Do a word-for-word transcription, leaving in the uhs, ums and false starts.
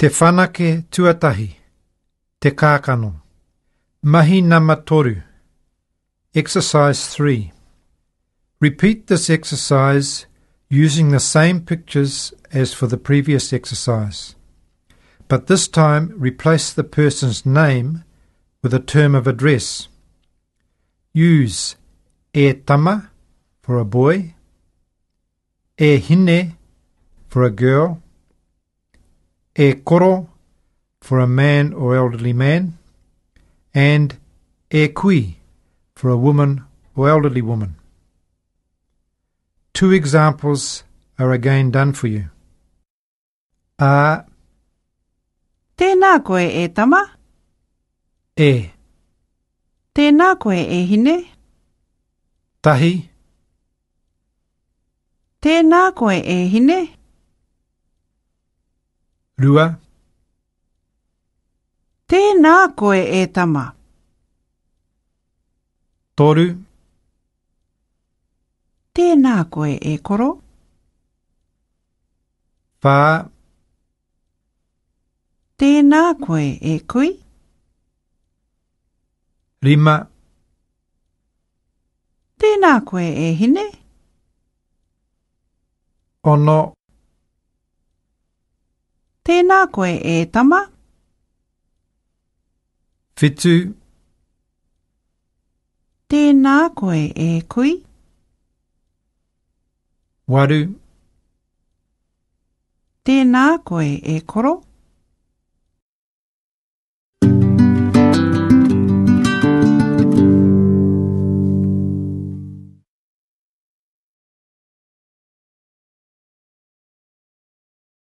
Te whanake tuatahi. Te kākano. Mahi nama toru. Exercise three. Repeat this exercise using the same pictures as for the previous exercise, but this time replace the person's name with a term of address. Use e tama for a boy, e hine for a girl, e koro for a man or elderly man, and e kui for a woman or elderly woman. Two examples are again done for you. A. Tēnā koe e tama. E. Tēnā koe e hine. Tahi. Tēnā koe e hine. Rua. Tēnā koe e tama. Toru. Tēnā koe e koro. Whā. Tēnā koe e kui. Rima. Tēnā koe e hine. Ono. Tēnā koe e tama. Whitu. Tēnā koe e kui. Waru. Tēnā koe e koro.